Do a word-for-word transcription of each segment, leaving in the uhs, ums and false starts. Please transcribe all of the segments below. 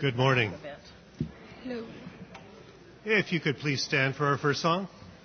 Good morning. Hello. If you could please stand for our first song.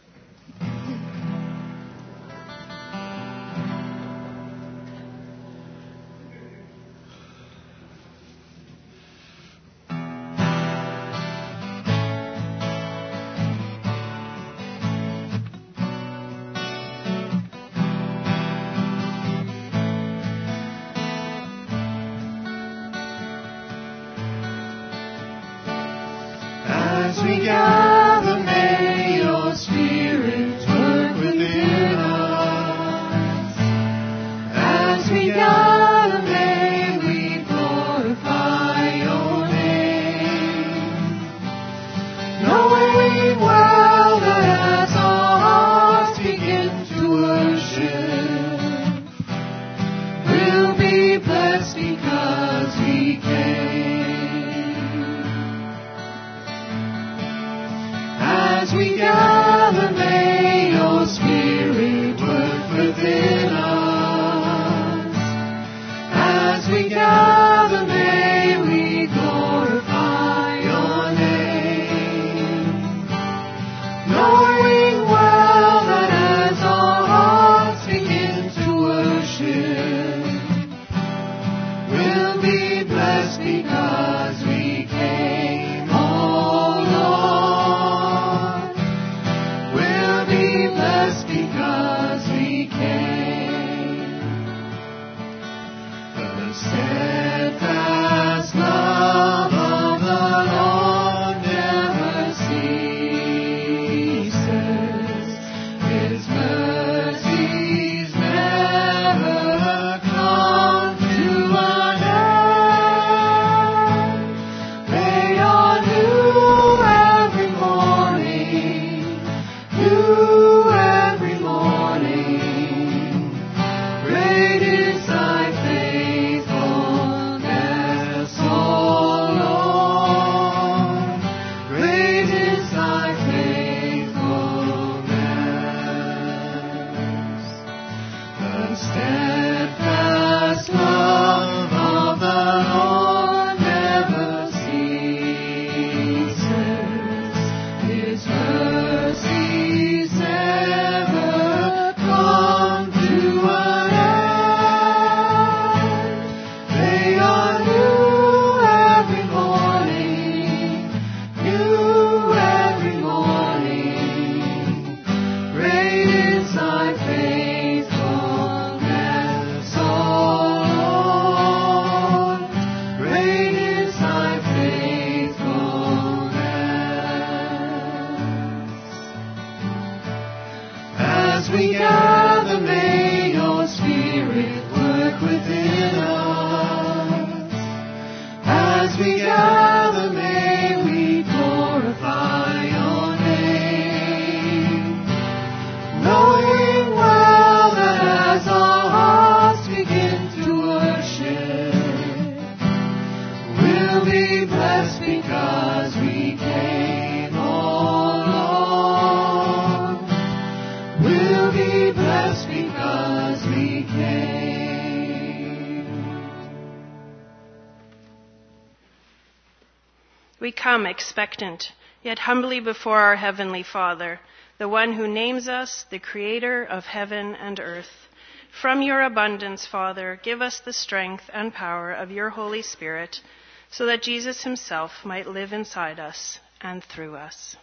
We come expectant, yet humbly before our Heavenly Father, the one who names us the Creator of heaven and earth. From your abundance, Father, give us the strength and power of your Holy Spirit, so that Jesus himself might live inside us and through us.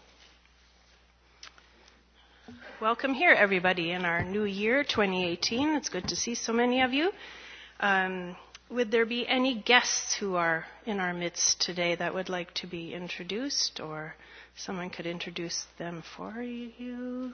Welcome here, everybody, in our new year, twenty eighteen. It's good to see so many of you. Um, Would there be any guests who are in our midst today that would like to be introduced, or someone could introduce them for you?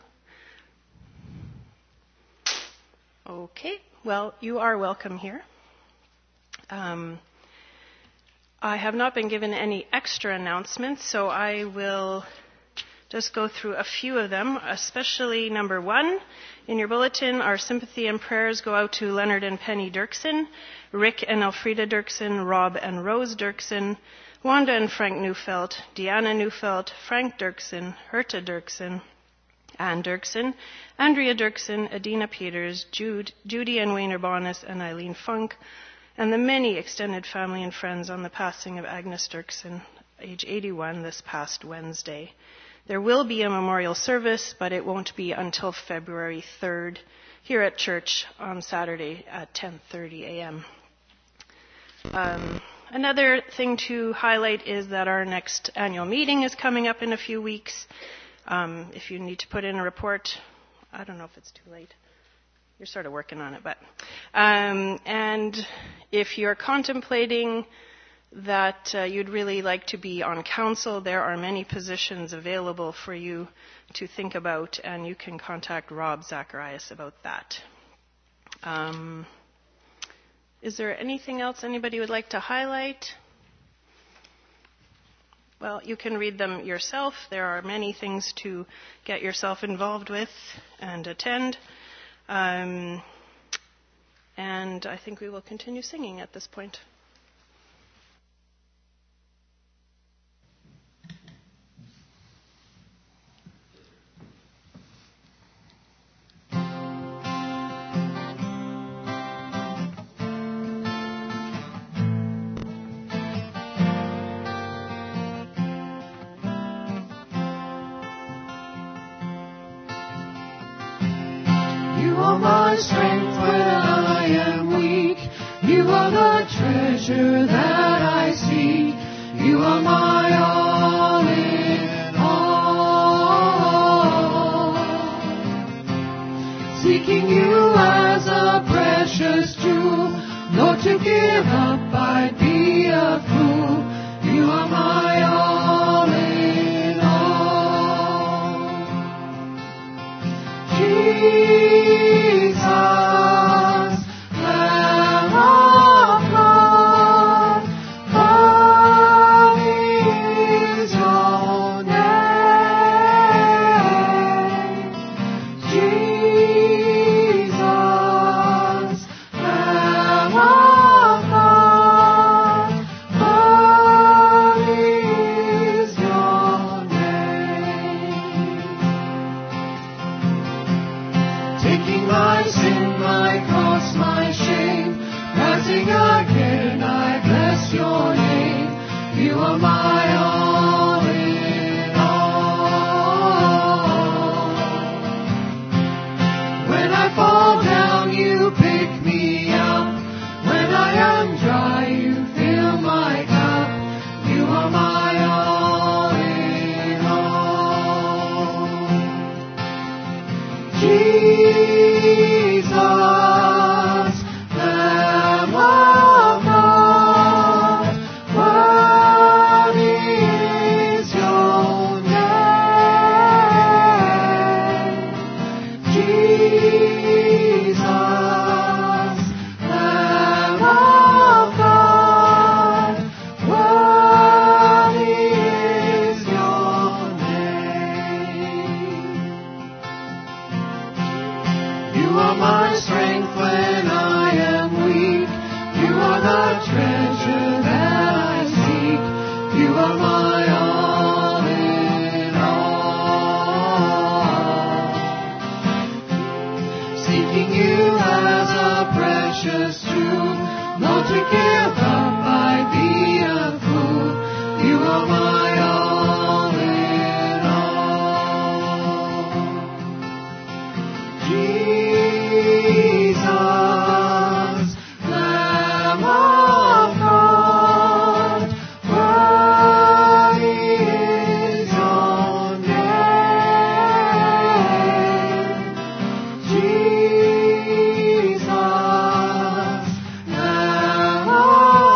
Okay, well, you are welcome here. Um, I have not been given any extra announcements, so I will just go through a few of them, especially number one. In your bulletin, our sympathy and prayers go out to Leonard and Penny Dirksen, Rick and Elfrida Dirksen, Rob and Rose Dirksen, Wanda and Frank Neufeld, Deanna Neufeld, Frank Dirksen, Herta Dirksen, Anne Dirksen, Andrea Dirksen, Adina Peters, Jude, Judy and Wayner Bonus, and Eileen Funk, and the many extended family and friends on the passing of Agnes Dirksen, age eighty-one, this past Wednesday. There will be a memorial service, but it won't be until February third here at church on Saturday at ten thirty a.m. Um, another thing to highlight is that our next annual meeting is coming up in a few weeks. Um, if you need to put in a report, I don't know if it's too late. You're sort of working on it, but um, and if you're contemplating that uh, you'd really like to be on council, there are many positions available for you to think about, and you can contact Rob Zacharias about that. Um, is there anything else anybody would like to highlight? Well, you can read them yourself. There are many things to get yourself involved with and attend. Um, and I think we will continue singing at this point. You are my strength when I am weak. You are the treasure that I seek. You are my all in all. Seeking you as a precious jewel, Lord, to give up I'd be a fool. You are my all in all. Jesus, Lamb of God, worthy is your name. Jesus, Lamb of God, worthy is your name. Taking my sin, my cross, my shame, rising again, I bless your name. You are my all in all. When I fall down, you pick me up. When I am dry, you fill my cup. You are my all in all. Jesus, Lamb of God, worthy is your name. Jesus, Lamb of God, worthy is your name. You are my strength when I am weak. You are the treasure that I seek. You are my all in all. Seeking you as a precious jewel, Lord, to give up I'd be a fool. You are my all in all. Jesus, Lamb of God, worthy is your name. Jesus, Lamb of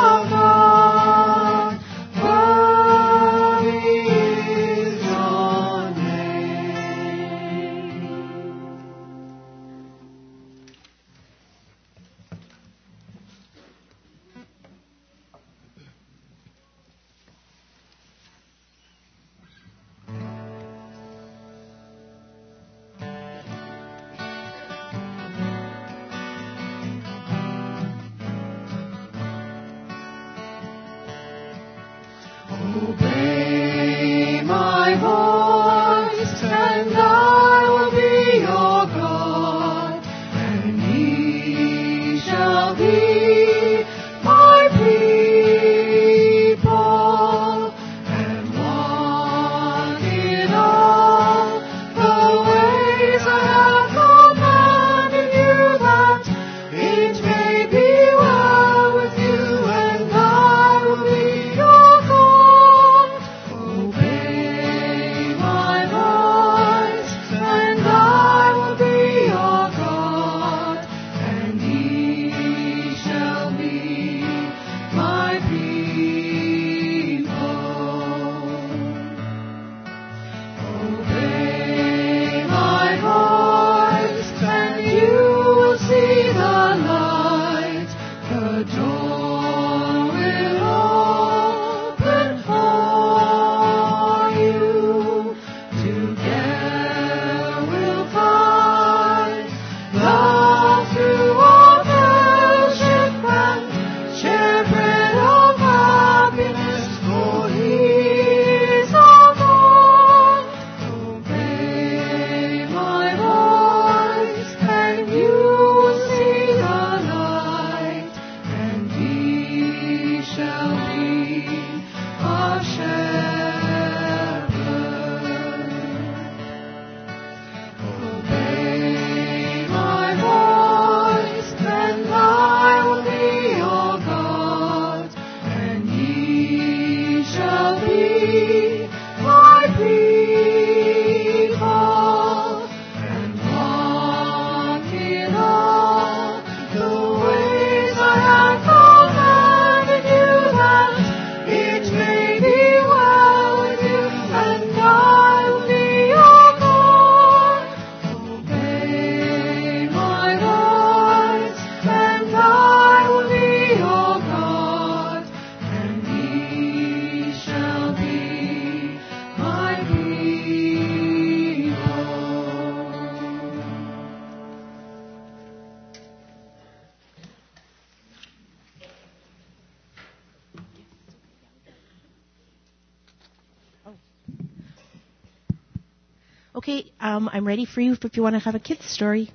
Okay, um, I'm ready for you if you want to have a kid's story.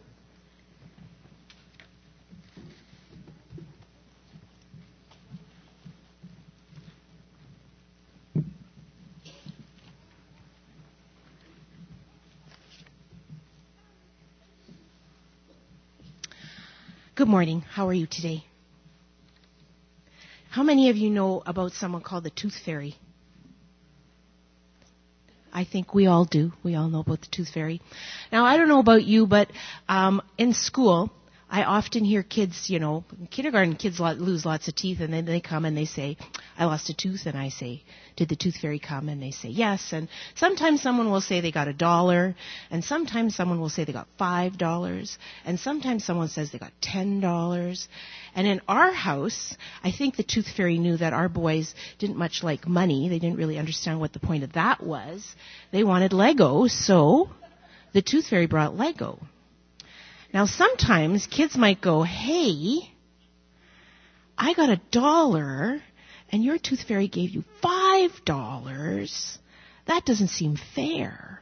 Good morning. How are you today? How many of you know about someone called the Tooth Fairy? I think we all do. We all know about the Tooth Fairy. Now, I don't know about you, but um, in school, I often hear kids, you know, in kindergarten, kids lose lots of teeth, and then they come and they say, I lost a tooth, and I say, did the Tooth Fairy come? And they say, yes. And sometimes someone will say they got a dollar, and sometimes someone will say they got five dollars, and sometimes someone says they got ten dollars. And in our house, I think the Tooth Fairy knew that our boys didn't much like money. They didn't really understand what the point of that was. They wanted Lego, so the Tooth Fairy brought Lego. Now, sometimes kids might go, hey, I got a dollar, and your Tooth Fairy gave you five dollars. That doesn't seem fair.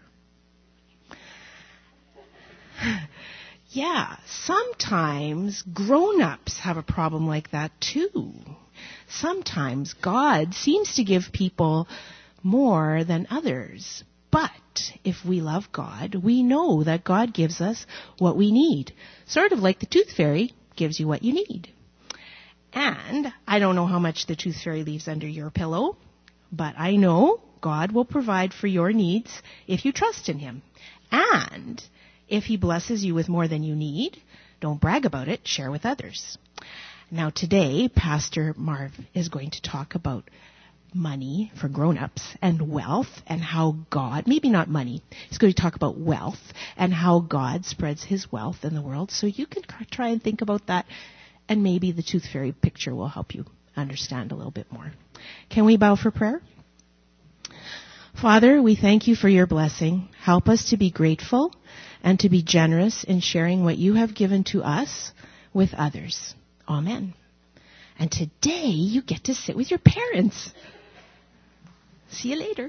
Yeah, sometimes grown-ups have a problem like that too. Sometimes God seems to give people more than others. But if we love God, we know that God gives us what we need. Sort of like the Tooth Fairy gives you what you need. And I don't know how much the Tooth Fairy leaves under your pillow, but I know God will provide for your needs if you trust in Him. And if He blesses you with more than you need, don't brag about it, share with others. Now today, Pastor Marv is going to talk about money for grown-ups and wealth and how God, maybe not money, he's going to talk about wealth and how God spreads His wealth in the world. So you can try and think about that, and maybe the Tooth Fairy picture will help you understand a little bit more. Can we bow for prayer? Father, we thank You for Your blessing. Help us to be grateful and to be generous in sharing what You have given to us with others. Amen. And today you get to sit with your parents. See you later.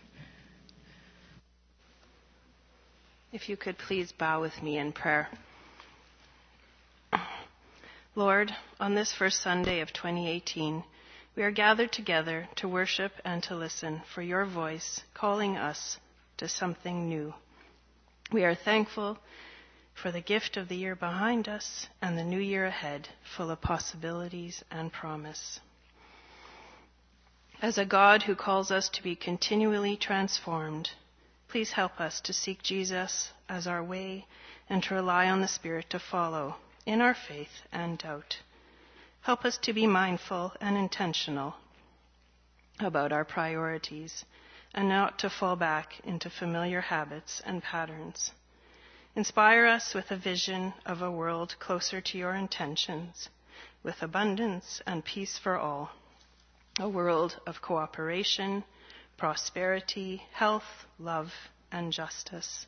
If you could please bow with me in prayer. Lord, on this first Sunday of twenty eighteen, we are gathered together to worship and to listen for Your voice calling us to something new. We are thankful for the gift of the year behind us and the new year ahead, full of possibilities and promise. As a God who calls us to be continually transformed, please help us to seek Jesus as our way and to rely on the Spirit to follow in our faith and doubt. Help us to be mindful and intentional about our priorities and not to fall back into familiar habits and patterns. Inspire us with a vision of a world closer to Your intentions, with abundance and peace for all. A world of cooperation, prosperity, health, love, and justice.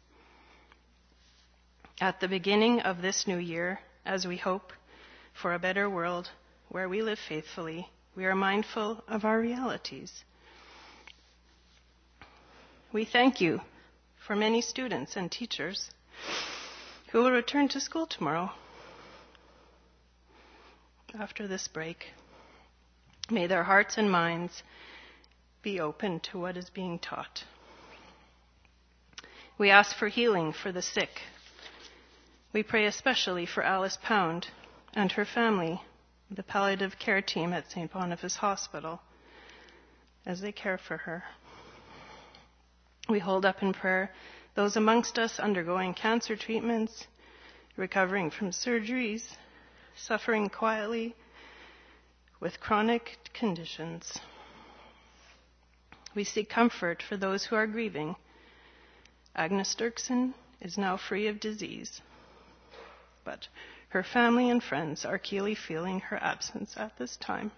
At the beginning of this new year, as we hope for a better world where we live faithfully, we are mindful of our realities. We thank You for many students and teachers who will return to school tomorrow after this break. May their hearts and minds be open to what is being taught. We ask for healing for the sick. We pray especially for Alice Pound and her family, the palliative care team at Saint Boniface Hospital, as they care for her. We hold up in prayer those amongst us undergoing cancer treatments, recovering from surgeries, suffering quietly with chronic conditions. We seek comfort for those who are grieving. Agnes Dirksen is now free of disease, but her family and friends are keenly feeling her absence at this time.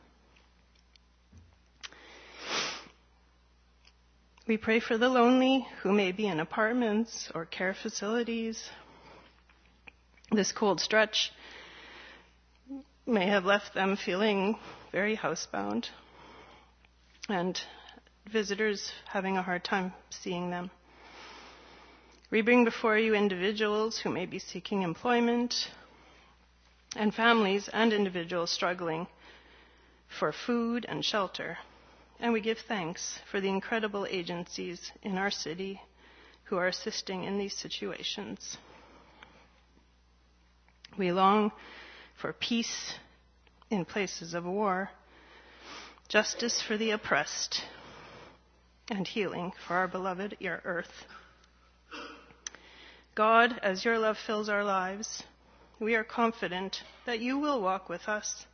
We pray for the lonely who may be in apartments or care facilities. This cold stretch may have left them feeling very housebound, and visitors having a hard time seeing them. We bring before you individuals who may be seeking employment, and families and individuals struggling for food and shelter. And we give thanks for the incredible agencies in our city who are assisting in these situations. We long for peace in places of war, justice for the oppressed, and healing for our beloved earth. God, as your love fills our lives, we are confident that you will walk with us.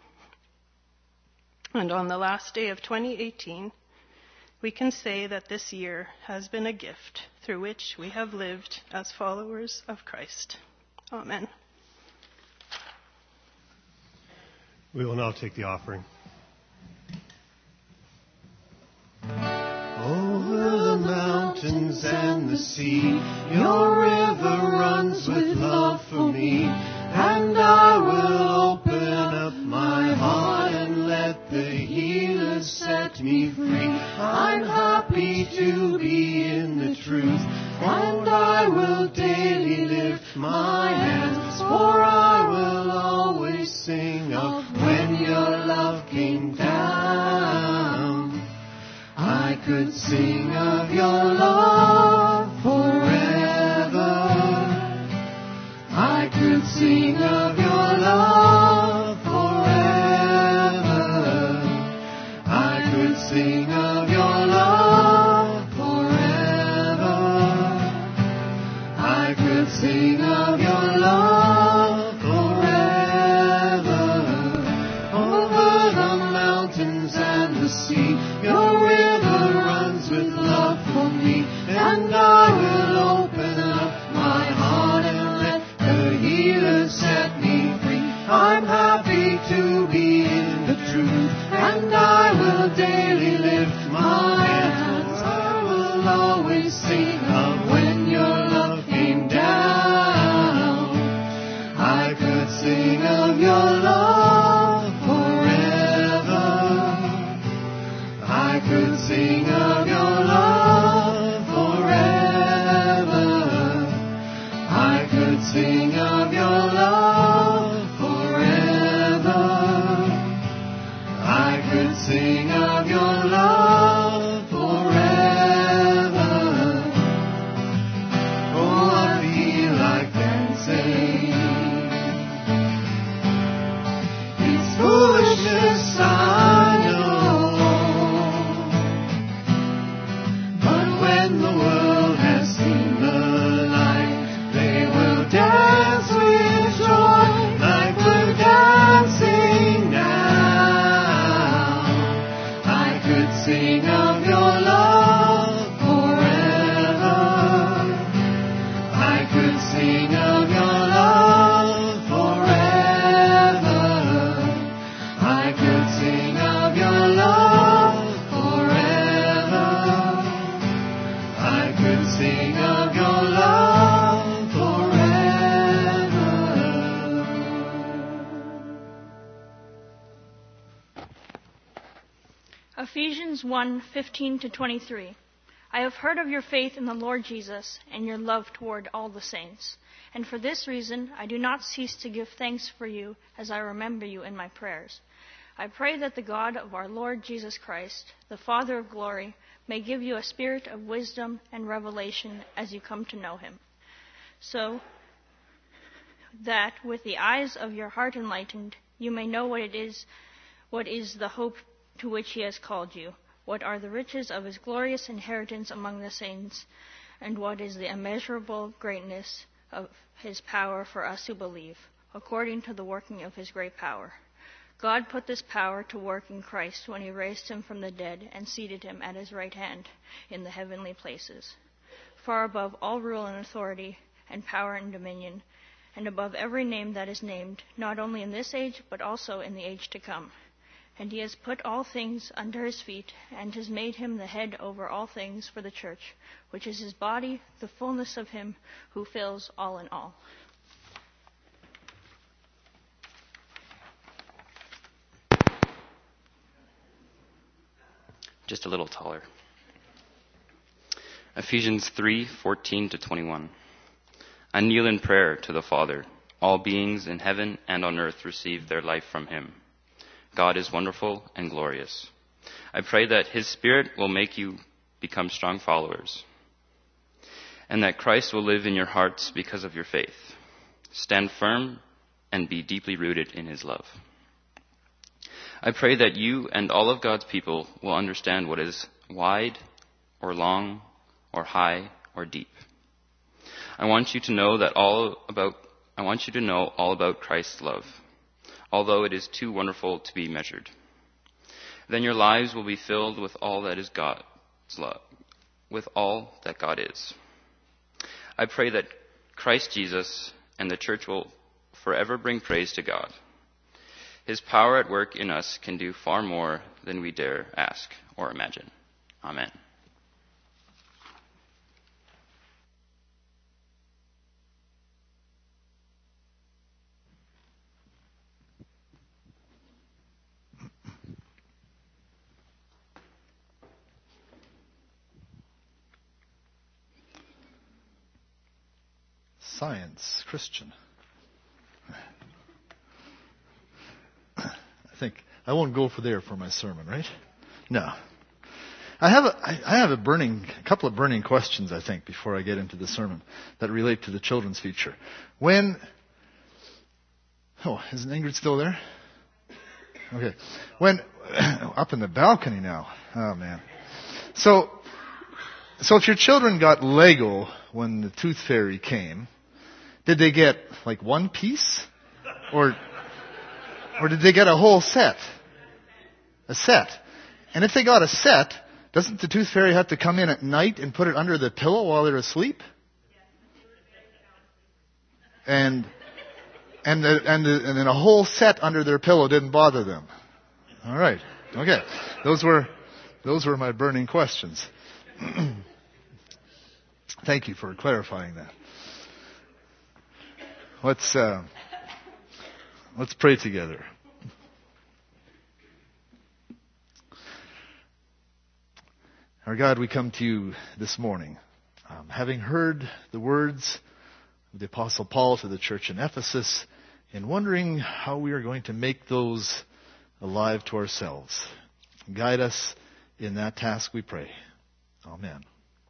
And on the last day of twenty eighteen, we can say that this year has been a gift through which we have lived as followers of Christ. Amen. We will now take the offering. Over the mountains and the sea, your river runs with love for me, and I will open up my heart and let the healer set me free. I'm happy to be in the truth, and I will daily lift my hands, for I will always sing of when your love came down. I could sing of your love forever. I could sing of your love forever. I could sing of your love forever. I could sing of your love forever. Over the mountains and the sea, your river runs with love for me, and I will open up my heart and let the healer set me free. I'm happy to be in the truth, and I will daily lift my hands. I will always sing of when your love came down. I could sing of your love forever. I could sing of your love forever. I could sing of your love forever. I could sing of your love forever. Oh, I feel like dancing. It's foolishness, I know. But when the world has seen the light, they will dance with joy like we're dancing now. I could sing of your love forever. I could sing of your love forever. I could sing of your love forever. I could sing of your love forever. Ephesians one fifteen to twenty-three. I have heard of your faith in the Lord Jesus and your love toward all the saints. And for this reason, I do not cease to give thanks for you as I remember you in my prayers. I pray that the God of our Lord Jesus Christ, the Father of glory, may give you a spirit of wisdom and revelation as you come to know him, so that with the eyes of your heart enlightened, you may know what it is, what is the hope to which he has called you, what are the riches of his glorious inheritance among the saints, and what is the immeasurable greatness of his power for us who believe, according to the working of his great power. God put this power to work in Christ when he raised him from the dead and seated him at his right hand in the heavenly places, far above all rule and authority and power and dominion, and above every name that is named, not only in this age, but also in the age to come. And he has put all things under his feet, and has made him the head over all things for the church, which is his body, the fullness of him who fills all in all. Just a little taller. Ephesians three fourteen to twenty-one. I kneel in prayer to the Father. All beings in heaven and on earth receive their life from him. God is wonderful and glorious. I pray that his Spirit will make you become strong followers, and that Christ will live in your hearts because of your faith. Stand firm and be deeply rooted in his love. I pray that you and all of God's people will understand what is wide or long or high or deep. I want you to know that all about I want you to know all about Christ's love, although it is too wonderful to be measured. Then your lives will be filled with all that is God's love, with all that God is. I pray that Christ Jesus and the church will forever bring praise to God. His power at work in us can do far more than we dare ask or imagine. Amen. Science, Christian. I think I won't go for there for my sermon, right? No. I have a, I have a burning, a couple of burning questions, I think, before I get into the sermon that relate to the children's feature. When, oh, isn't Ingrid still there? Okay. When, up in the balcony now. Oh man. So, so if your children got Lego when the Tooth Fairy came, did they get like one piece? Or, or did they get a whole set? A set. And if they got a set, doesn't the Tooth Fairy have to come in at night and put it under the pillow while they're asleep? And, and, the, and, the, and then a whole set under their pillow didn't bother them. All right. Okay. Those were, those were my burning questions. Thank you for clarifying that. Let's uh, let's pray together. Our God, we come to you this morning, um, having heard the words of the Apostle Paul to the church in Ephesus, and wondering how we are going to make those alive to ourselves. Guide us in that task, we pray. Amen.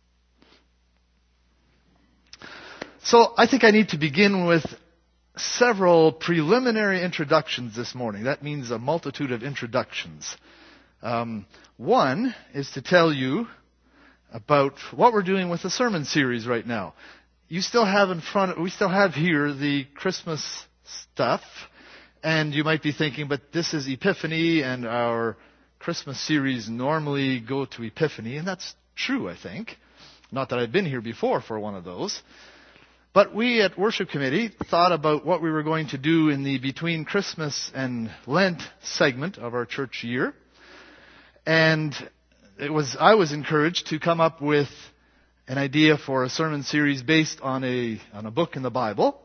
So I think I need to begin with several preliminary introductions this morning. That means a multitude of introductions. Um, one is to tell you about what we're doing with the sermon series right now. You still have in front, we still have here the Christmas stuff, and you might be thinking, but this is Epiphany, and our Christmas series normally go to Epiphany, and that's true, I think. Not that I've been here before for one of those. But we at Worship Committee thought about what we were going to do in the between Christmas and Lent segment of our church year. And it was I was encouraged to come up with an idea for a sermon series based on a on a book in the Bible.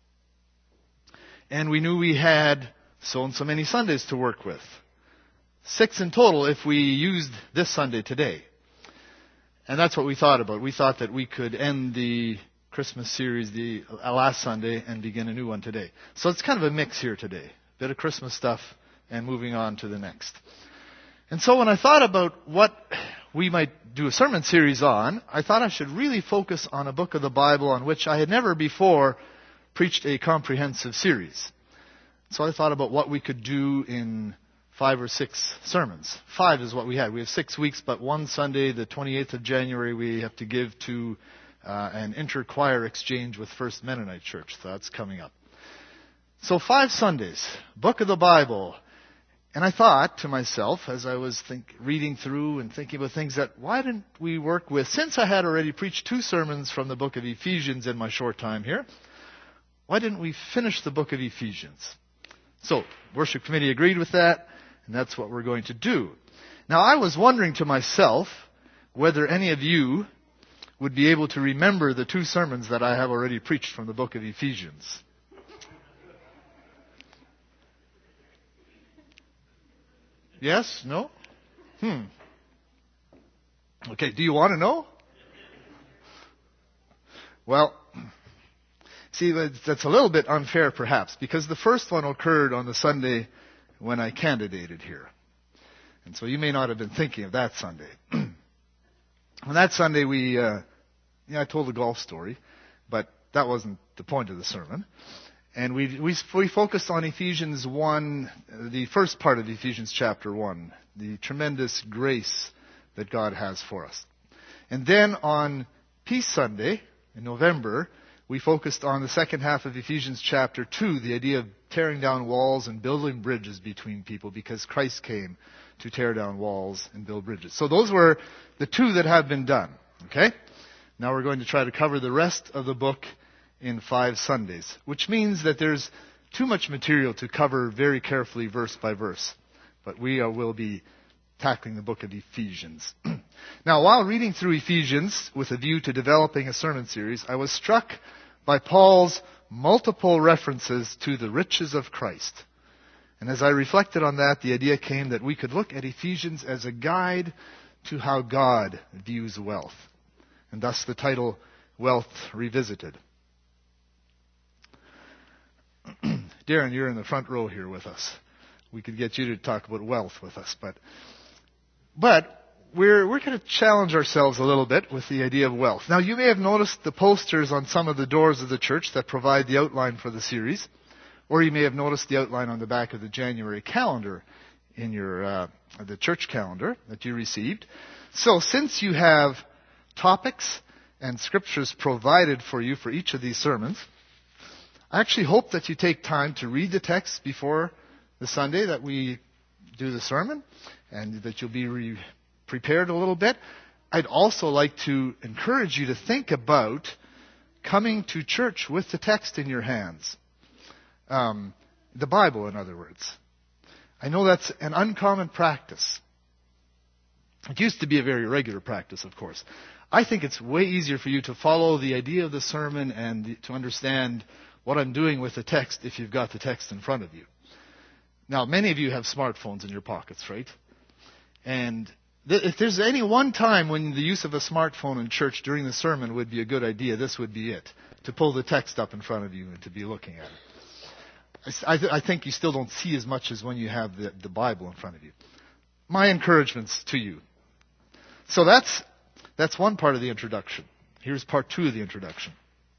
And we knew we had so and so many Sundays to work with. Six in total if we used this Sunday today. And that's what we thought about. We thought that we could end the Christmas series the last Sunday and begin a new one today. So it's kind of a mix here today. A bit of Christmas stuff and moving on to the next. And so when I thought about what we might do a sermon series on, I thought I should really focus on a book of the Bible on which I had never before preached a comprehensive series. So I thought about what we could do in five or six sermons. Five is what we had. We have six weeks, but one Sunday, the twenty-eighth of January, we have to give to Uh, an inter-choir exchange with First Mennonite Church. So that's coming up. So five Sundays, book of the Bible. And I thought to myself, as I was think, reading through and thinking about things, that why didn't we work with, since I had already preached two sermons from the book of Ephesians in my short time here, why didn't we finish the book of Ephesians? So, Worship Committee agreed with that, and that's what we're going to do. Now, I was wondering to myself whether any of you would be able to remember the two sermons that I have already preached from the book of Ephesians. Yes? No? Hmm. Okay, do you want to know? Well, see, that's a little bit unfair perhaps, because the first one occurred on the Sunday when I candidated here. And so you may not have been thinking of that Sunday. On that Sunday, we, uh, yeah, I told a golf story, but that wasn't the point of the sermon. And we, we, we focused on Ephesians one, the first part of Ephesians chapter one, the tremendous grace that God has for us. And then on Peace Sunday, in November, we focused on the second half of Ephesians chapter two, the idea of tearing down walls and building bridges between people, because Christ came to tear down walls and build bridges. So those were the two that have been done. Okay? Now we're going to try to cover the rest of the book in five Sundays, which means that there's too much material to cover very carefully verse by verse. But we uh, will be tackling the book of Ephesians. Now, while reading through Ephesians with a view to developing a sermon series, I was struck by Paul's multiple references to the riches of Christ. And as I reflected on that, the idea came that we could look at Ephesians as a guide to how God views wealth. And thus the title, Wealth Revisited. Darren, you're in the front row here with us. We could get you to talk about wealth with us, but but we're we're going to challenge ourselves a little bit with the idea of wealth. Now, you may have noticed the posters on some of the doors of the church that provide the outline for the series, or you may have noticed the outline on the back of the January calendar in your uh, the church calendar that you received. So, since you have topics and scriptures provided for you for each of these sermons, I actually hope that you take time to read the text before the Sunday that we do the sermon, and that you'll be re- prepared a little bit. I'd also like to encourage you to think about coming to church with the text in your hands. Um, the Bible, in other words. I know that's an uncommon practice. It used to be a very regular practice, of course. I think it's way easier for you to follow the idea of the sermon and to understand what I'm doing with the text if you've got the text in front of you. Now, many of you have smartphones in your pockets, right? And th- if there's any one time when the use of a smartphone in church during the sermon would be a good idea, this would be it. To pull the text up in front of you and to be looking at it. I, th- I think you still don't see as much as when you have the, the Bible in front of you. My encouragements to you. So that's that's one part of the introduction. Here's part two of the introduction.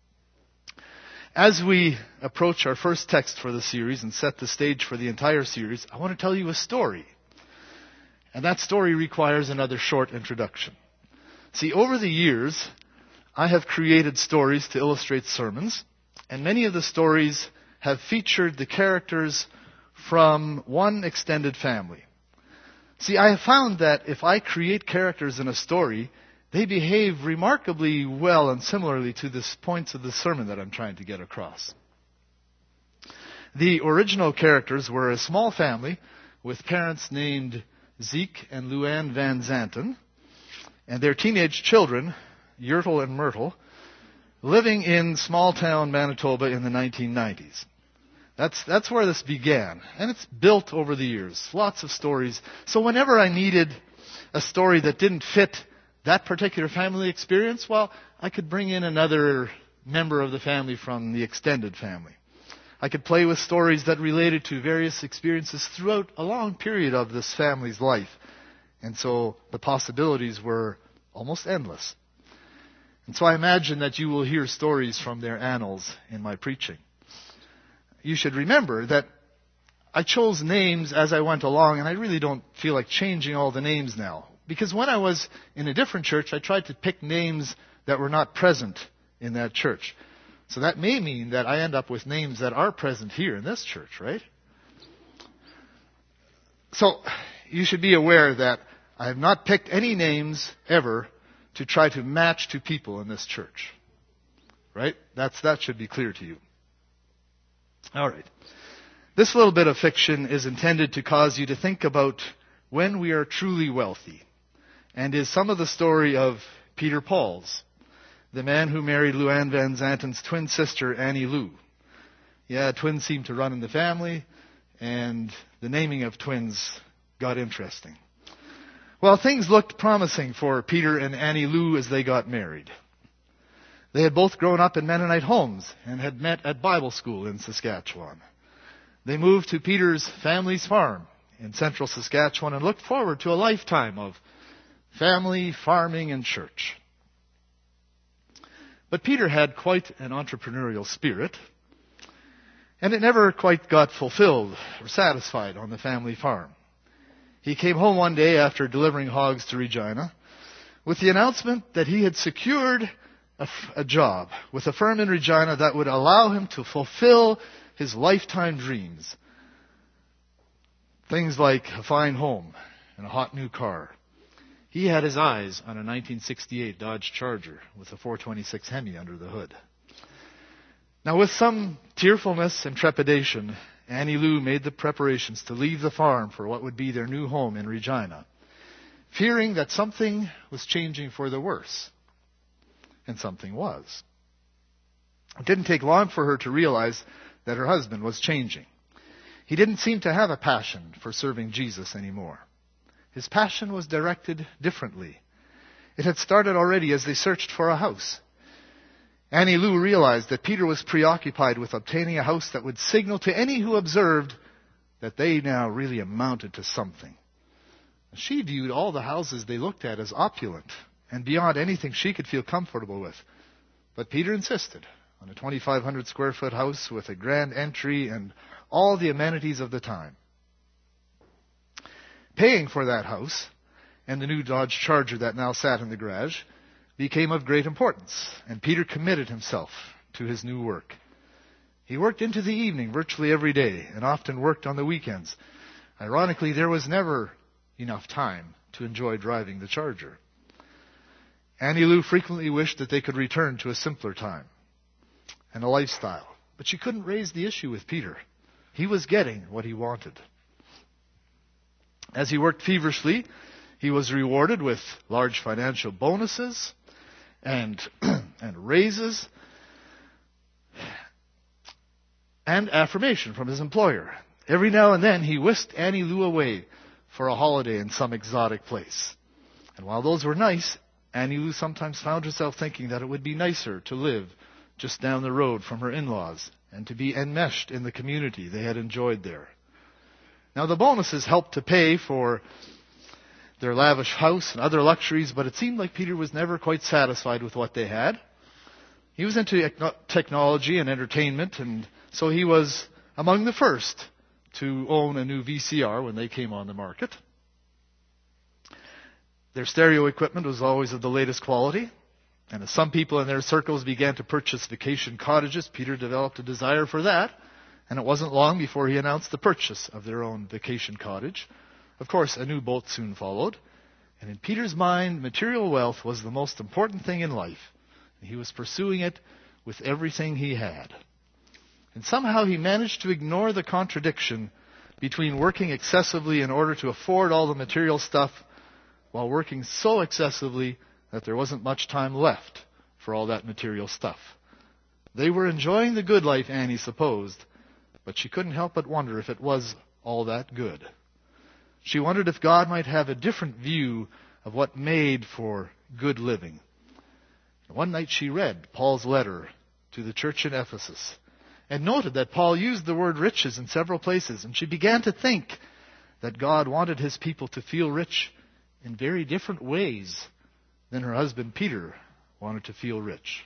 As we approach our first text for the series and set the stage for the entire series, I want to tell you a story. And that story requires another short introduction. See, over the years, I have created stories to illustrate sermons, and many of the stories have featured the characters from one extended family. See, I have found that if I create characters in a story, they behave remarkably well and similarly to the points of the sermon that I'm trying to get across. The original characters were a small family with parents named Zeke and Luann Van Zanten, and their teenage children, Yertle and Myrtle, living in small-town Manitoba in the nineteen nineties. That's, that's where this began, and it's built over the years. Lots of stories. So whenever I needed a story that didn't fit that particular family experience, well, I could bring in another member of the family from the extended family. I could play with stories that related to various experiences throughout a long period of this family's life. And so the possibilities were almost endless. And so I imagine that you will hear stories from their annals in my preaching. You should remember that I chose names as I went along, and I really don't feel like changing all the names now. Because when I was in a different church, I tried to pick names that were not present in that church. So that may mean that I end up with names that are present here in this church, right? So you should be aware that I have not picked any names ever to try to match to people in this church. Right? That's, that should be clear to you. All right. This little bit of fiction is intended to cause you to think about when we are truly wealthy, and is some of the story of Peter Pauls, the man who married Luann Van Zanten's twin sister, Annie Lou. Yeah, twins seem to run in the family, and the naming of twins got interesting. Well, things looked promising for Peter and Annie Lou as they got married. They had both grown up in Mennonite homes and had met at Bible school in Saskatchewan. They moved to Peter's family's farm in central Saskatchewan and looked forward to a lifetime of family, farming, and church. But Peter had quite an entrepreneurial spirit, and it never quite got fulfilled or satisfied on the family farm. He came home one day after delivering hogs to Regina with the announcement that he had secured a, a job with a firm in Regina that would allow him to fulfill his lifetime dreams. Things like a fine home and a hot new car. He had his eyes on a nineteen sixty-eight Dodge Charger with a four twenty-six Hemi under the hood. Now, with some tearfulness and trepidation, Annie Lou made the preparations to leave the farm for what would be their new home in Regina, fearing that something was changing for the worse. And something was. It didn't take long for her to realize that her husband was changing. He didn't seem to have a passion for serving Jesus anymore. His passion was directed differently. It had started already as they searched for a house. Annie Lou realized that Peter was preoccupied with obtaining a house that would signal to any who observed that they now really amounted to something. She viewed all the houses they looked at as opulent and beyond anything she could feel comfortable with. But Peter insisted on a twenty-five hundred square foot house with a grand entry and all the amenities of the time. Paying for that house and the new Dodge Charger that now sat in the garage became of great importance, and Peter committed himself to his new work. He worked into the evening virtually every day and often worked on the weekends. Ironically, there was never enough time to enjoy driving the Charger. Annie Lou frequently wished that they could return to a simpler time and a lifestyle, but she couldn't raise the issue with Peter. He was getting what he wanted. As he worked feverishly, he was rewarded with large financial bonuses and, and raises and affirmation from his employer. Every now and then he whisked Annie Lou away for a holiday in some exotic place. And while those were nice, Annie Lou sometimes found herself thinking that it would be nicer to live just down the road from her in-laws and to be enmeshed in the community they had enjoyed there. Now, the bonuses helped to pay for their lavish house and other luxuries, but it seemed like Peter was never quite satisfied with what they had. He was into technology and entertainment, and so he was among the first to own a new V C R when they came on the market. Their stereo equipment was always of the latest quality, and as some people in their circles began to purchase vacation cottages, Peter developed a desire for that, and it wasn't long before he announced the purchase of their own vacation cottage. Of course, a new boat soon followed, and in Peter's mind, material wealth was the most important thing in life, and he was pursuing it with everything he had. And somehow he managed to ignore the contradiction between working excessively in order to afford all the material stuff while working so excessively that there wasn't much time left for all that material stuff. They were enjoying the good life, Annie supposed, but she couldn't help but wonder if it was all that good. She wondered if God might have a different view of what made for good living. One night she read Paul's letter to the church in Ephesus and noted that Paul used the word riches in several places, and she began to think that God wanted his people to feel rich in very different ways than her husband Peter wanted to feel rich.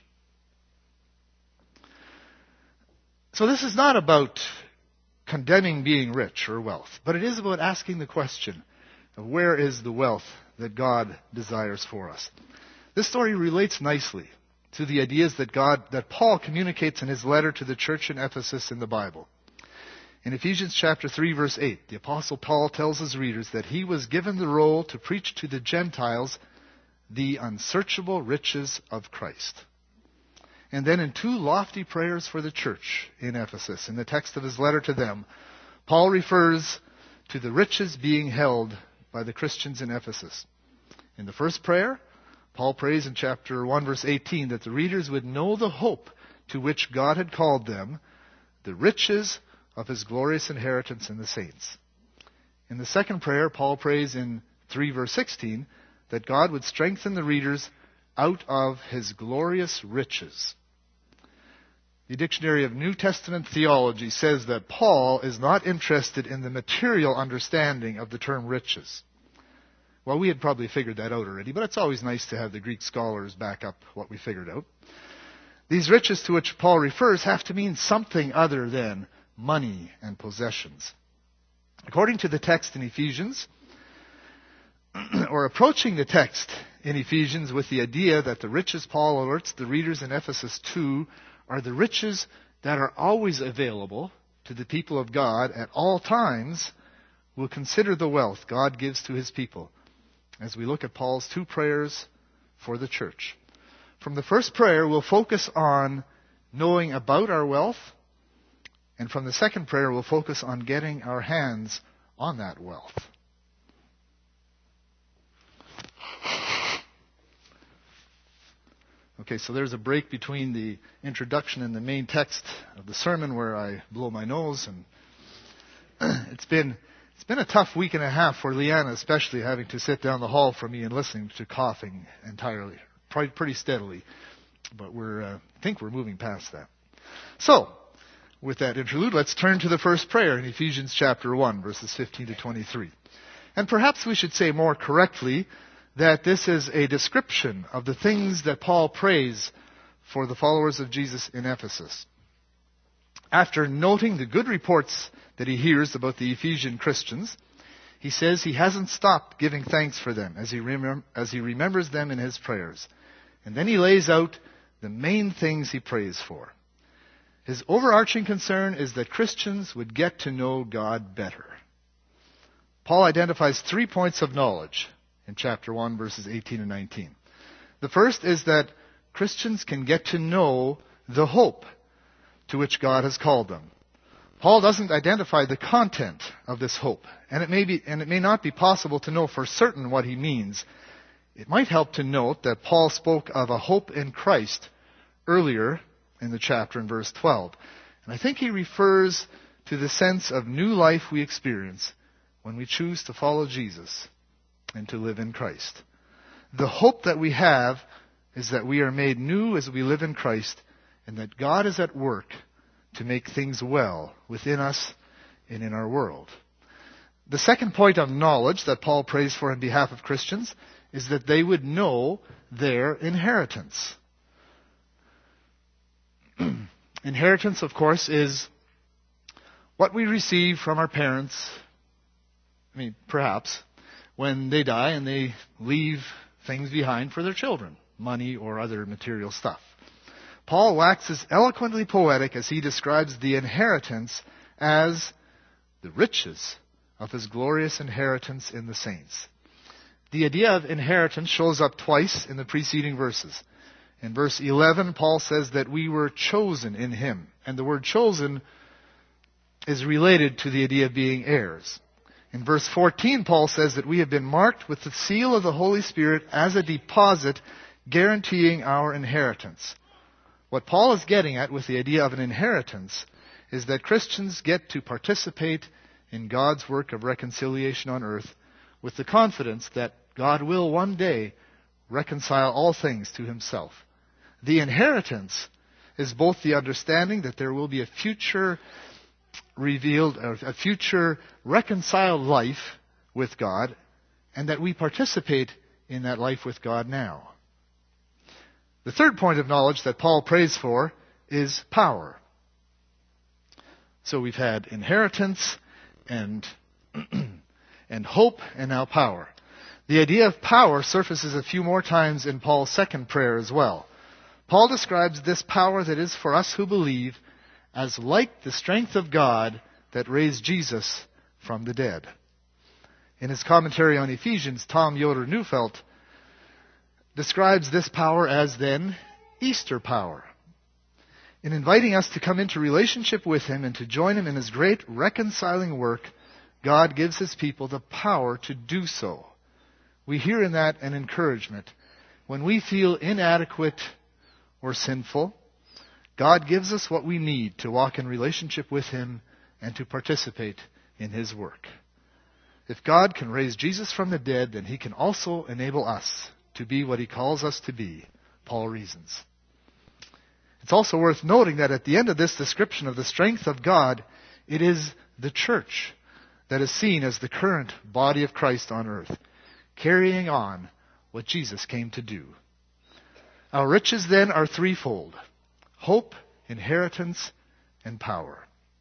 So this is not about condemning being rich or wealth, but it is about asking the question of where is the wealth that God desires for us. This story relates nicely to the ideas that God, that Paul communicates in his letter to the church in Ephesus in the Bible. In Ephesians chapter three, verse eight, the Apostle Paul tells his readers that he was given the role to preach to the Gentiles the unsearchable riches of Christ. And then in two lofty prayers for the church in Ephesus, in the text of his letter to them, Paul refers to the riches being held by the Christians in Ephesus. In the first prayer, Paul prays in chapter one, verse eighteen, that the readers would know the hope to which God had called them, the riches of his glorious inheritance in the saints. In the second prayer, Paul prays in three, verse sixteen, that God would strengthen the readers out of his glorious riches. The Dictionary of New Testament Theology says that Paul is not interested in the material understanding of the term riches. Well, we had probably figured that out already, but it's always nice to have the Greek scholars back up what we figured out. These riches to which Paul refers have to mean something other than money and possessions. According to the text in Ephesians, or approaching the text in Ephesians with the idea that the riches Paul alerts the readers in Ephesus to are the riches that are always available to the people of God at all times, we'll consider the wealth God gives to his people as we look at Paul's two prayers for the church. From the first prayer, we'll focus on knowing about our wealth, and from the second prayer, we'll focus on getting our hands on that wealth. Okay, so there's a break between the introduction and the main text of the sermon where I blow my nose, and it's been it's been a tough week and a half for Leanna, especially having to sit down the hall from me and listening to coughing entirely, pretty steadily. But we're uh, I think we're moving past that. So, with that interlude, let's turn to the first prayer in Ephesians chapter one, verses fifteen to twenty-three. And perhaps we should say more correctly that this is a description of the things that Paul prays for the followers of Jesus in Ephesus. After noting the good reports that he hears about the Ephesian Christians, he says he hasn't stopped giving thanks for them as he, remem- as he remembers them in his prayers. And then he lays out the main things he prays for. His overarching concern is that Christians would get to know God better. Paul identifies three points of knowledge in chapter one, verses eighteen and nineteen. The first is that Christians can get to know the hope to which God has called them. Paul doesn't identify the content of this hope, and it may be, and it may not be possible to know for certain what he means. It might help to note that Paul spoke of a hope in Christ earlier in the chapter in verse twelve. And I think he refers to the sense of new life we experience when we choose to follow Jesus and to live in Christ. The hope that we have is that we are made new as we live in Christ, and that God is at work to make things well within us and in our world. The second point of knowledge that Paul prays for on behalf of Christians is that they would know their inheritance. Inheritance, of course, is what we receive from our parents, I mean, perhaps, when they die and they leave things behind for their children, money or other material stuff. Paul waxes eloquently poetic as he describes the inheritance as the riches of his glorious inheritance in the saints. The idea of inheritance shows up twice in the preceding verses. In verse eleven, Paul says that we were chosen in him. And the word chosen is related to the idea of being heirs. In verse fourteen, Paul says that we have been marked with the seal of the Holy Spirit as a deposit guaranteeing our inheritance. What Paul is getting at with the idea of an inheritance is that Christians get to participate in God's work of reconciliation on earth with the confidence that God will one day reconcile all things to himself. The inheritance is both the understanding that there will be a future revealed, a future reconciled life with God, and that we participate in that life with God now. The third point of knowledge that Paul prays for is power. So we've had inheritance and and hope and now power. The idea of power surfaces a few more times in Paul's second prayer as well. Paul describes this power that is for us who believe as like the strength of God that raised Jesus from the dead. In his commentary on Ephesians, Tom Yoder Neufeld describes this power as then Easter power. In inviting us to come into relationship with him and to join him in his great reconciling work, God gives his people the power to do so. We hear in that an encouragement. When we feel inadequate or sinful, God gives us what we need to walk in relationship with him and to participate in his work. If God can raise Jesus from the dead, then he can also enable us to be what he calls us to be, Paul reasons. It's also worth noting that at the end of this description of the strength of God, it is the church that is seen as the current body of Christ on earth, carrying on what Jesus came to do. Our riches then are threefold: hope, inheritance, and power.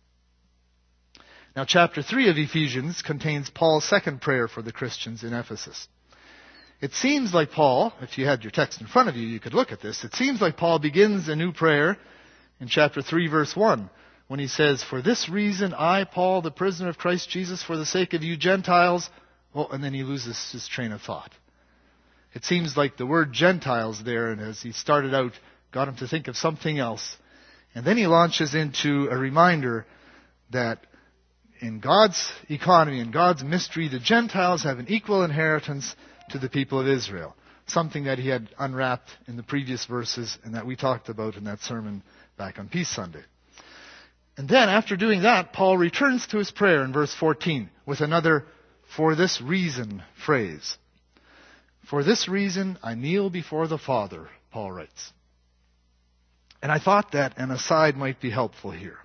Now, chapter three of Ephesians contains Paul's second prayer for the Christians in Ephesus. It seems like Paul, if you had your text in front of you, you could look at this. It seems like Paul begins a new prayer in chapter three, verse one, when he says, "For this reason I, Paul, the prisoner of Christ Jesus, for the sake of you Gentiles," well, and then he loses his train of thought. It seems like the word Gentiles there, and as he started out, got him to think of something else. And then he launches into a reminder that in God's economy, in God's mystery, the Gentiles have an equal inheritance to the people of Israel. Something that he had unwrapped in the previous verses and that we talked about in that sermon back on Peace Sunday. And then after doing that, Paul returns to his prayer in verse fourteen with another "for this reason" phrase. "For this reason I kneel before the Father," Paul writes. And I thought that an aside might be helpful here.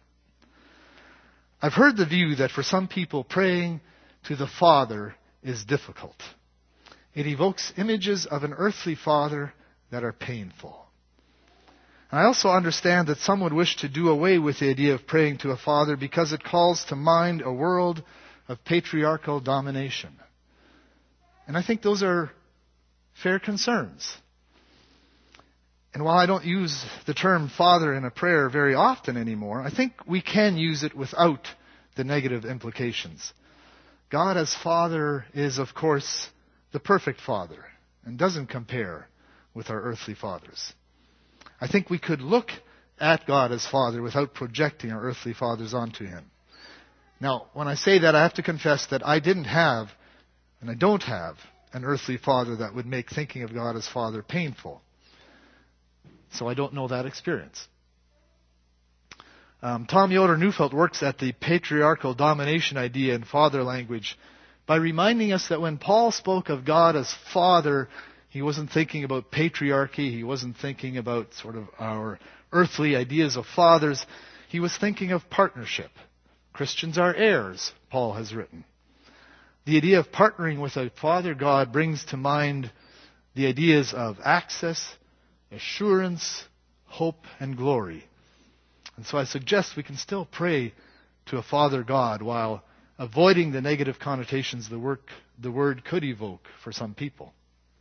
I've heard the view that for some people praying to the Father is difficult. It evokes images of an earthly father that are painful. And I also understand that some would wish to do away with the idea of praying to a father because it calls to mind a world of patriarchal domination. And I think those are fair concerns. And while I don't use the term father in a prayer very often anymore, I think we can use it without the negative implications. God as Father is, of course, the perfect Father and doesn't compare with our earthly fathers. I think we could look at God as Father without projecting our earthly fathers onto Him. Now, when I say that, I have to confess that I didn't have, and I don't have, an earthly father that would make thinking of God as Father painful. So I don't know that experience. Um, Tom Yoder Neufeld works at the patriarchal domination idea in father language by reminding us that when Paul spoke of God as Father, he wasn't thinking about patriarchy. He wasn't thinking about sort of our earthly ideas of fathers. He was thinking of partnership. Christians are heirs, Paul has written. The idea of partnering with a Father God brings to mind the ideas of access, assurance, hope, and glory. And so I suggest we can still pray to a Father God while avoiding the negative connotations the, work, the word could evoke for some people.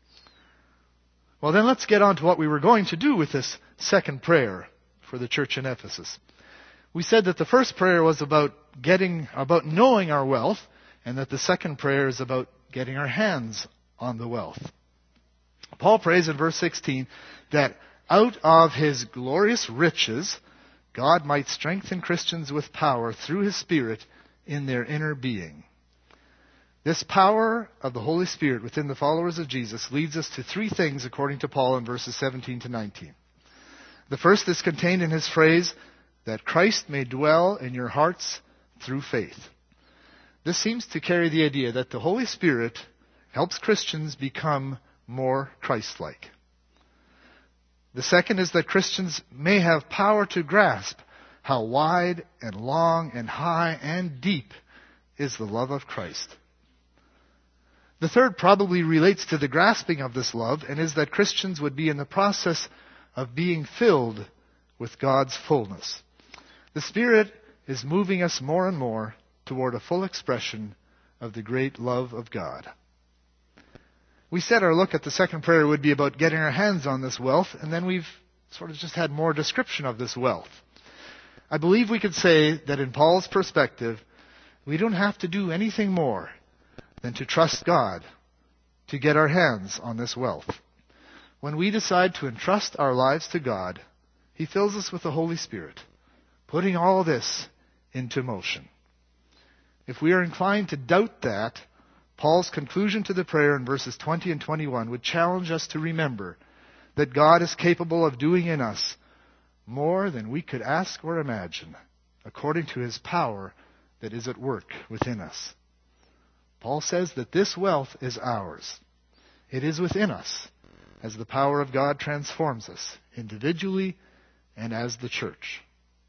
Well, then let's get on to what we were going to do with this second prayer for the church in Ephesus. We said that the first prayer was about getting, about knowing our wealth, and that the second prayer is about getting our hands on the wealth. Paul prays in verse sixteen that out of His glorious riches, God might strengthen Christians with power through His Spirit in their inner being. This power of the Holy Spirit within the followers of Jesus leads us to three things according to Paul in verses seventeen to nineteen. The first is contained in his phrase, that Christ may dwell in your hearts through faith. This seems to carry the idea that the Holy Spirit helps Christians become more Christ-like. The second is that Christians may have power to grasp how wide and long and high and deep is the love of Christ. The third probably relates to the grasping of this love and is that Christians would be in the process of being filled with God's fullness. The Spirit is moving us more and more toward a full expression of the great love of God. We said our look at the second prayer would be about getting our hands on this wealth, and then we've sort of just had more description of this wealth. I believe we could say that in Paul's perspective, we don't have to do anything more than to trust God to get our hands on this wealth. When we decide to entrust our lives to God, He fills us with the Holy Spirit, putting all this into motion. If we are inclined to doubt that, Paul's conclusion to the prayer in verses twenty and twenty-one would challenge us to remember that God is capable of doing in us more than we could ask or imagine, according to His power that is at work within us. Paul says that this wealth is ours. It is within us, as the power of God transforms us individually and as the church.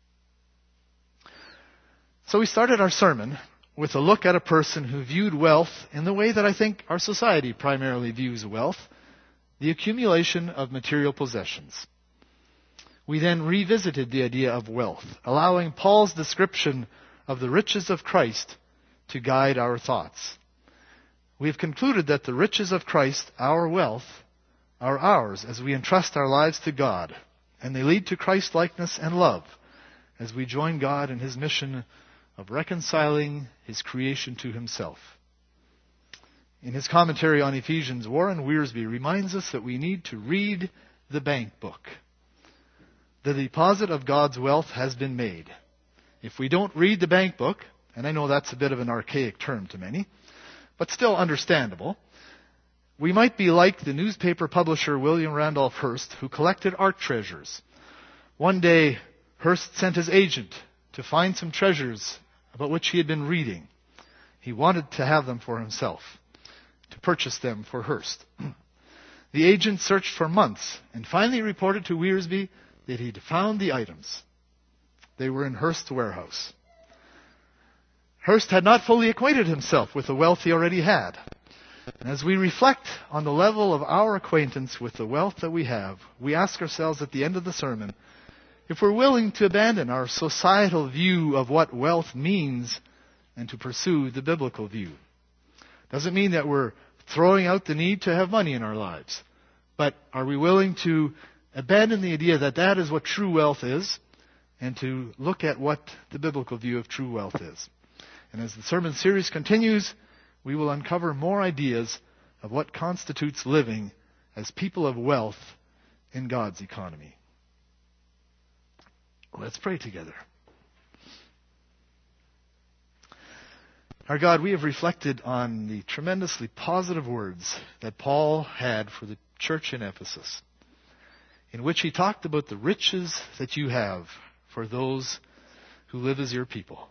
So we started our sermon with a look at a person who viewed wealth in the way that I think our society primarily views wealth, the accumulation of material possessions. We then revisited the idea of wealth, allowing Paul's description of the riches of Christ to guide our thoughts. We have concluded that the riches of Christ, our wealth, are ours as we entrust our lives to God, and they lead to Christ-likeness and love as we join God in His mission of reconciling His creation to Himself. In his commentary on Ephesians, Warren Wiersbe reminds us that we need to read the bank book. The deposit of God's wealth has been made. If we don't read the bank book, and I know that's a bit of an archaic term to many, but still understandable, we might be like the newspaper publisher William Randolph Hearst, who collected art treasures. One day, Hearst sent his agent to find some treasures about which he had been reading. He wanted to have them for himself, to purchase them for Hearst. The agent searched for months and finally reported to Wiersbe that he'd found the items. They were in Hearst's warehouse. Hearst had not fully acquainted himself with the wealth he already had. And as we reflect on the level of our acquaintance with the wealth that we have, we ask ourselves at the end of the sermon if we're willing to abandon our societal view of what wealth means and to pursue the biblical view. Doesn't mean that we're throwing out the need to have money in our lives. But are we willing to abandon the idea that that is what true wealth is and to look at what the biblical view of true wealth is? And as the sermon series continues, we will uncover more ideas of what constitutes living as people of wealth in God's economy. Let's pray together. Our God, we have reflected on the tremendously positive words that Paul had for the church in Ephesus, in which he talked about the riches that you have for those who live as your people.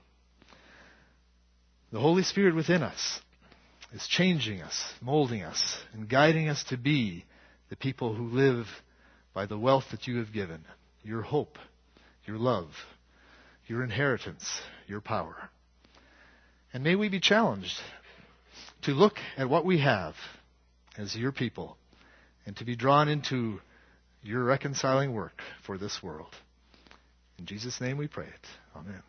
The Holy Spirit within us is changing us, molding us, and guiding us to be the people who live by the wealth that you have given, your hope, your love, your inheritance, your power. And may we be challenged to look at what we have as your people and to be drawn into your reconciling work for this world. In Jesus' name we pray it. Amen.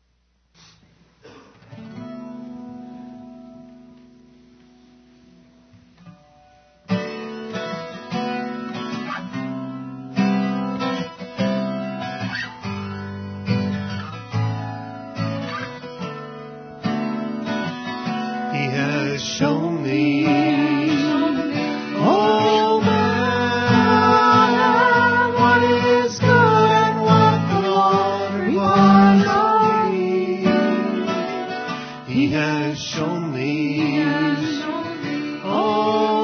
Show me, oh man, what is good and what the Lord requires of me. He has shown me, oh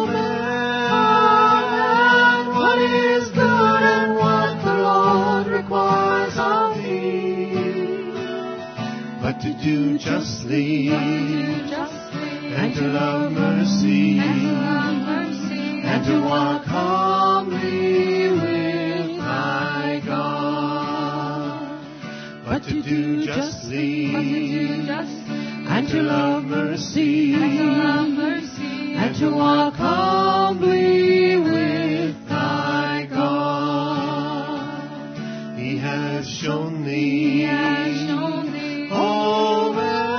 man, what is good and what the Lord requires of me. But to do justly, and to love mercy, and to walk humbly with thy God. But to do justly, and to love mercy, and to walk humbly with thy God. He has shown me, oh man,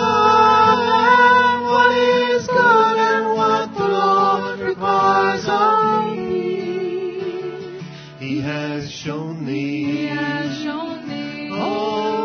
shown me, shown me, oh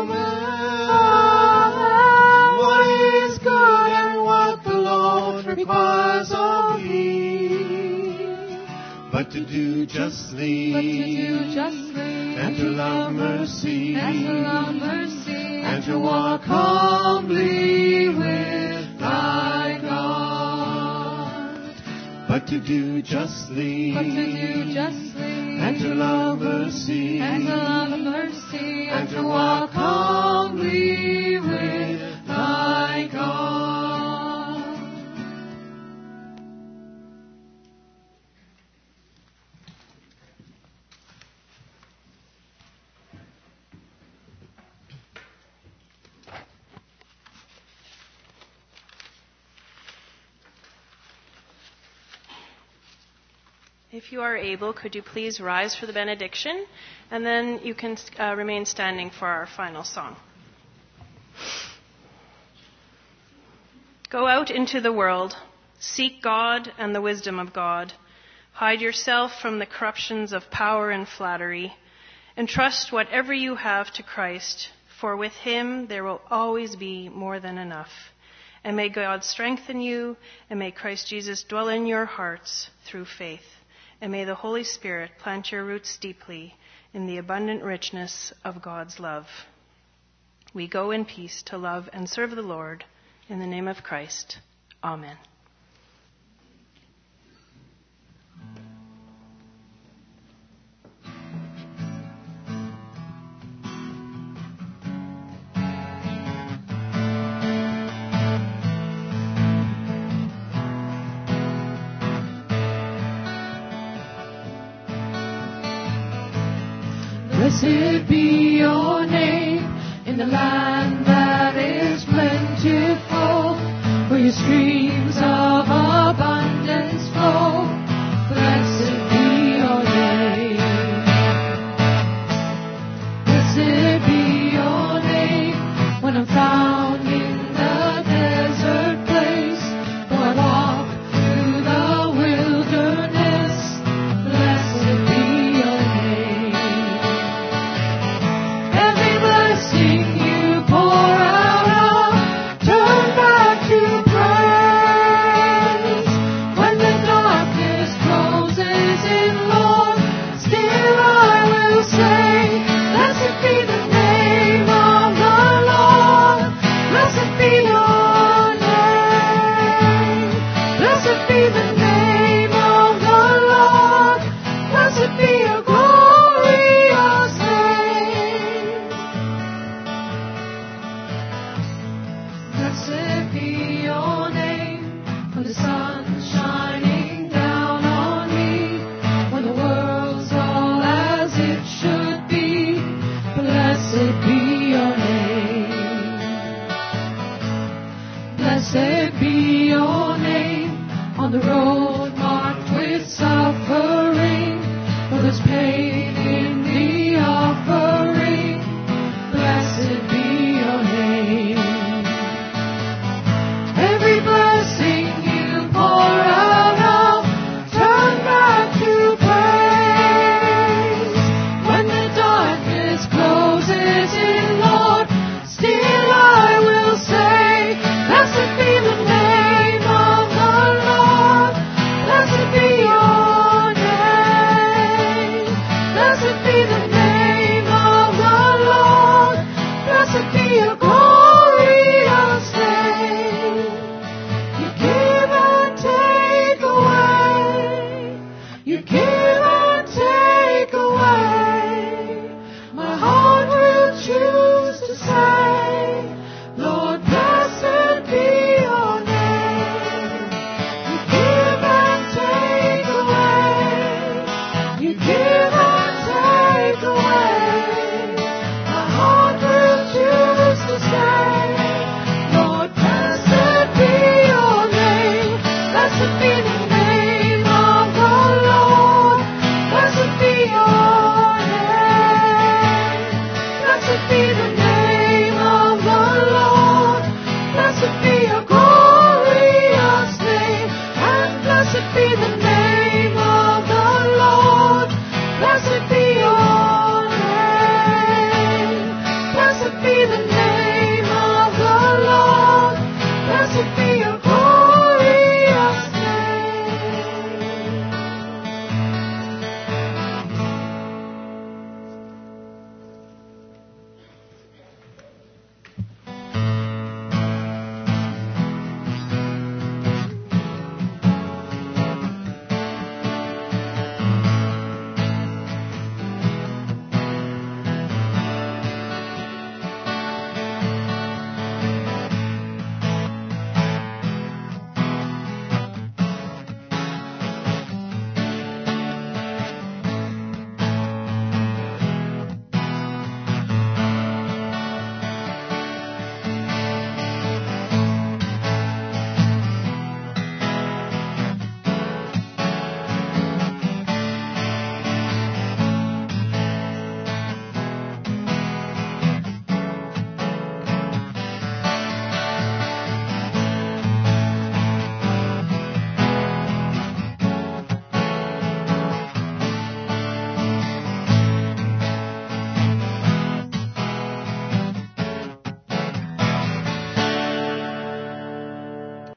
man, what is good and what the Lord requires of me. But to do justly, but to do justly, and to love mercy, and to love mercy, and to walk humbly with thy God. But to do justly, but to do justly, and to love mercy, and to love mercy, and to walk humbly with thy God. If you are able, could you please rise for the benediction, and then you can uh, remain standing for our final song. Go out into the world, seek God and the wisdom of God. Hide yourself from the corruptions of power and flattery, and trust whatever you have to Christ, for with him there will always be more than enough. And may God strengthen you, and may Christ Jesus dwell in your hearts through faith. And may the Holy Spirit plant your roots deeply in the abundant richness of God's love. We go in peace to love and serve the Lord. In the name of Christ. Amen. Blessed be your name in the land that is plentiful, where your streams of abundance flow. Blessed be your name. Blessed be your name when I'm found in the desert place, or I walk through the wilderness. Blessed be your name. Every blessing you pour out, I'll turn back to praise. When the darkness closes in, Lord, still I will say, blessed be the name of the Lord. Blessed be your name. Blessed be the name of the Lord. Blessed be your glorious name. Blessed be your name when the sun's shining down on me, when the world's all as it should be. Blessed be your name. Blessed be your name on the road marked with suffering, where there's pain in the offering. Blessed be your name. Every blessing you pour out, I'll turn back to praise. When the darkness closes in, Lord, still I will say, blessed be the name of the Lord. Blessed be your name. Blessed be the name of the Lord. Blessed be your glorious name. You give and take away. You give and take away. My heart will choose to say, Lord, blessed be your name. You give and take away. You give and take away. My heart will choose to say, Lord, blessed be your name. Blessed be the name of the Lord. Blessed be your name. Blessed be the